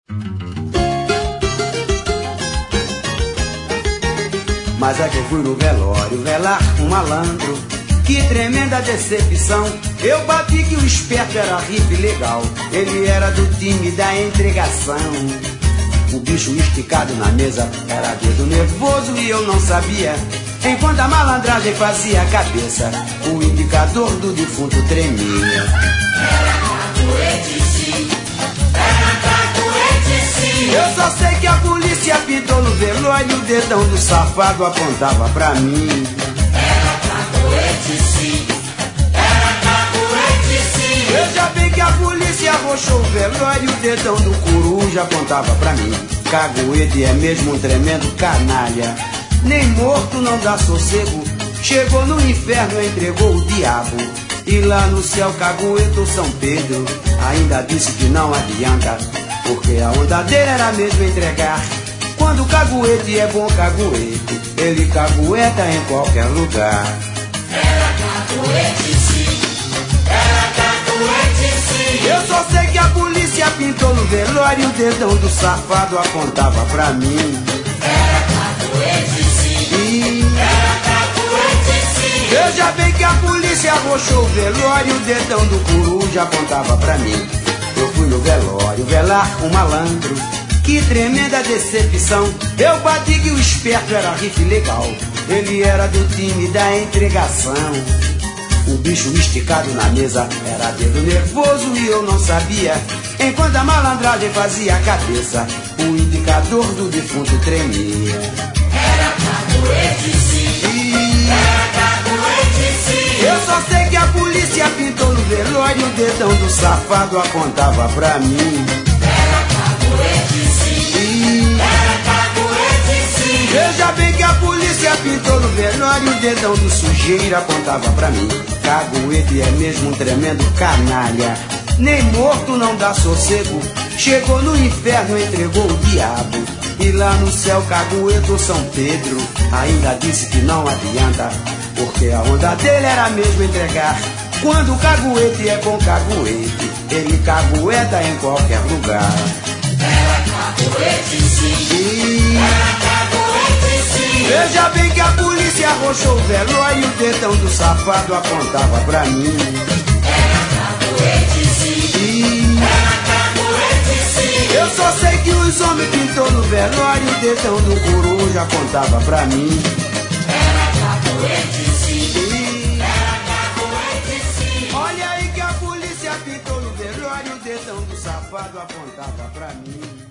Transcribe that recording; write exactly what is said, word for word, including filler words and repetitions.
Mas é que eu fui no velório velar um malandro. Que tremenda decepção. Eu bati que o esperto era riff legal. Ele era do time da entregação. O bicho esticado na mesa era dedo nervoso e eu não sabia. Enquanto a malandragem fazia a cabeça, o indicador do defunto tremia. Era capoete sim, era capoete sim. Eu só sei que a polícia pintou no velório e o dedão do safado apontava pra mim. Era capoete sim, era capoete sim. Veja bem que a polícia arrochou o velório e o dedão do coruja apontava pra mim. Caguete é mesmo um tremendo canalha. Nem morto não dá sossego. Chegou no inferno, entregou o diabo. E lá no céu, Cagueto São Pedro ainda disse que não adianta, porque a onda dele era mesmo entregar. Quando o caguete é bom caguete, ele cagueta em qualquer lugar. Era capoete sim, era capoete sim. Eu só sei que a polícia pintou no velório e o dedão do safado apontava pra mim. Era capoete sim, era capoete sim. Veja bem que a polícia arrochou o velório e o dedão do coruja apontava pra mim. Eu fui no velório velar um malandro. Que tremenda decepção. Eu bati que o esperto era riff legal. Ele era do time da entregação. O bicho esticado na mesa era dedo nervoso e eu não sabia. Enquanto a malandragem fazia a cabeça, o indicador do defunto tremia. Era capoete sim, era capoete sim. Eu só sei que a polícia pintou no velório e o dedão do safado apontava pra mim. Era capoete sim, era capoete sim. Veja bem que a polícia pintou no velório e o dedão do sujeiro apontava pra mim. Caguete é mesmo um tremendo canalha. Nem morto não dá sossego. Chegou no inferno, entregou o diabo. E lá no céu, Cagueto São Pedro ainda disse que não adianta, porque a onda dele era mesmo entregar. Quando o caguete é bom caguete, ele cagueta em qualquer lugar. Era capoete sim, era capoete sim. Veja bem que a polícia arrochou o velório e o dedão do safado apontava pra mim. Era capoete sim, era capoete sim. Eu só sei que os homens pintou no velório e o dedão do coruja apontava pra mim. Era capoete sim, era capoete sim. Olha aí que a polícia pintou no velório e o dedão do safado apontava pra mim.